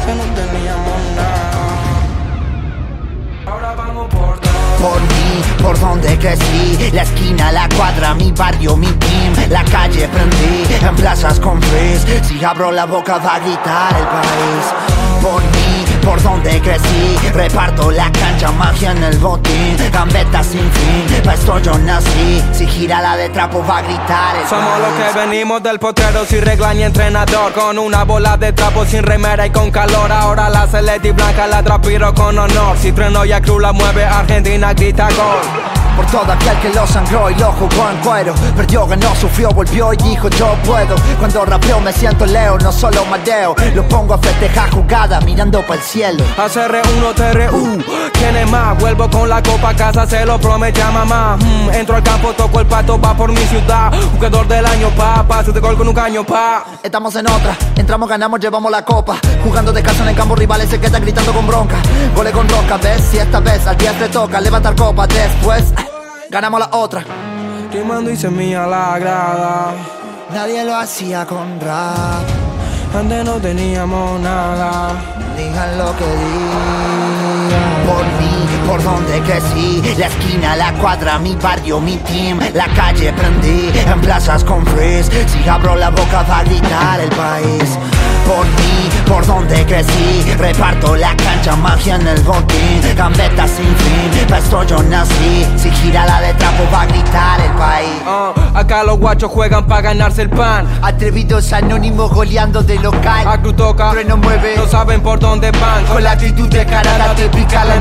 que no teníamos nada. Ahora vamos por todo. Por mí, por donde crecí, la esquina, la cuadra, mi barrio, mi team, la calle prendí, en plazas con frizz. Si abro la boca va a gritar el país. Por mí, por donde crecí, reparto la cancha, magia en el botín, gambeta sin fin, pa' esto yo nací. Si gira la de trapo va a gritar el Somos país. los que venimos del potrero sin regla ni entrenador, con una bola de trapo sin remera y con calor. Ahora la celeste y blanca la trapiro con honor. Si trueno y a cruz la mueve, Argentina grita gol. Por todo aquel que lo sangró y lo jugó en cuero, perdió, ganó, sufrió, volvió y dijo yo puedo. Cuando rapeo me siento Leo, no solo madeo. Lo pongo a festejar jugada mirando para el cielo. ACR1 TRU, ¿quién es más? Vuelvo con la copa a casa, se lo promete a mamá. Entro al campo, toco el pato, va por mi ciudad. Jugador del año, pase de gol con un caño, pa. Estamos en otra, entramos, ganamos, llevamos la copa. Jugando de casa en el campo, rivales se quedan gritando con bronca. Gole con roca, ves, si esta vez al 10 le toca levantar copa. Después, ganamos la otra. Rimando y semilla la grada. Nadie lo hacía con rap. Antes no teníamos nada. Digan lo que digan. Por mí, por donde crecí, la esquina, la cuadra, mi barrio, mi team, la calle prendí, en plazas con frizz. Si abro la boca va a gritar el país. Por mí, por donde crecí, reparto la cancha, magia en el botín, gambeta sin fin, pa' esto yo nací. Si gira la de trapo va a gritar el país. Acá los guachos juegan pa' ganarse el pan. Atrevidos anónimos goleando de local. A cruz toca, Trueno mueve, no saben por dónde van. con la actitud de cara te pica la